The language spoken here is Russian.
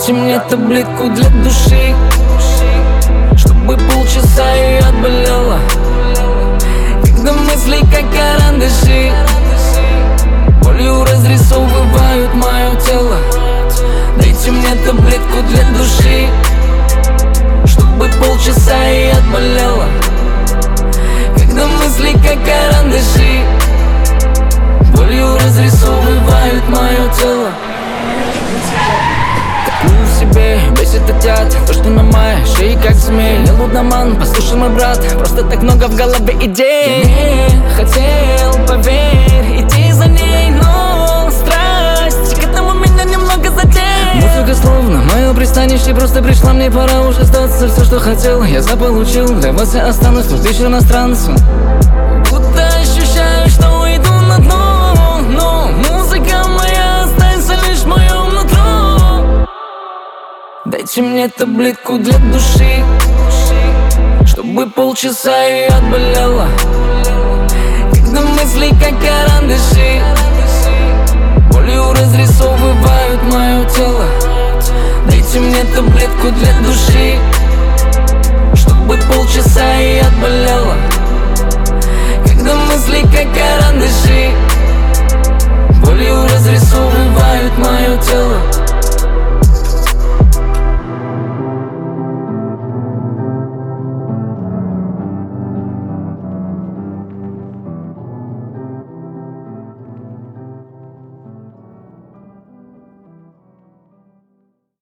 Дайте мне таблетку для души, чтобы полчаса и отболела. Когда мысли как карандаши болью разрисовывают мое тело. Дайте мне таблетку для души, чтобы полчаса и отболела. Когда мысли как карандаши болью разрисовывают мое тело. В себе бесит отят то, что на моей шее как змей. Я лудоман, послушай, мой брат, просто так много в голове идей. Я не хотел, поверь, идти за ней, но страсть к этому меня немного задеть. Музыка словно мое пристанище, просто пришла, мне пора уже сдаться. Все, что хотел, я заполучил, для вас я останусь тут лишь иностранцем. Будто ощущаю, что уйду на дно, но музыка моя останется лишь в моем нутро. Дайте мне таблетку для души, чтобы полчаса и отболела. Когда мысли как карандаши болью разрисовывают мое тело. Дайте мне таблетку для души, чтобы полчаса и отболела. Когда мысли как карандаши болью разрисовывают мое тело.